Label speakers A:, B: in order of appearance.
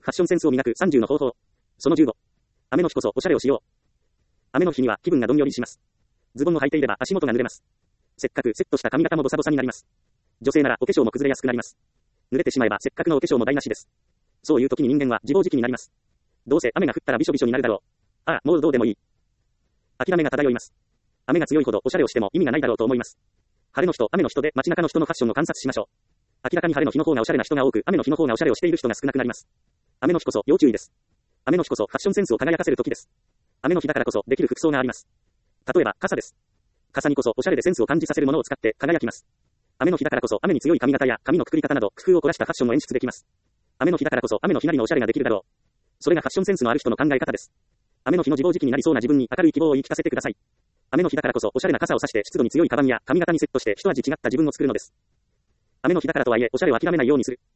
A: ファッションセンスを磨く30の方法。その15。雨の日こそおしゃれをしよう。雨の日には気分がどんよりします。ズボンを履いていれば足元が濡れます。せっかくセットした髪型もボサボサになります。女性ならお化粧も崩れやすくなります。濡れてしまえばせっかくのお化粧も台無しです。そういう時に人間は自暴自棄になります。どうせ雨が降ったらびしょびしょになるだろう。ああ、もうどうでもいい。諦めが漂います。雨が強いほどおしゃれをしても意味がないだろうと思います。晴れの日と雨の日とで街中の人のファッションを観察しましょう。明らかに晴れの日の方がおしゃれな人が多く、雨の日の方がおしゃれをしている人が少なくなります。雨の日こそ要注意です。雨の日こそファッションセンスを輝かせる時です。雨の日だからこそできる服装があります。例えば傘です。傘にこそおしゃれでセンスを感じさせるものを使って輝きます。雨の日だからこそ雨に強い髪型や髪のくくり方など工夫を凝らしたファッションを演出できます。雨の日だからこそ雨の日なりのおしゃれができるだろう。それがファッションセンスのある人の考え方です。雨の日の自暴自棄になりそうな自分に明るい希望を言い聞かせてください。雨の日だからこそおしゃれな傘を差して湿度に強いカバンや髪型にセットして一味違った自分を作るのです。雨の日だからとはいえおしゃれを諦めないようにする。